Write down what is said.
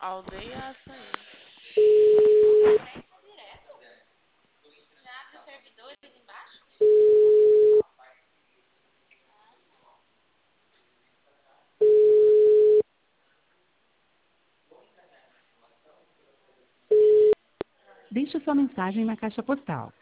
Aldeia Açaí. Deixe sua mensagem na caixa postal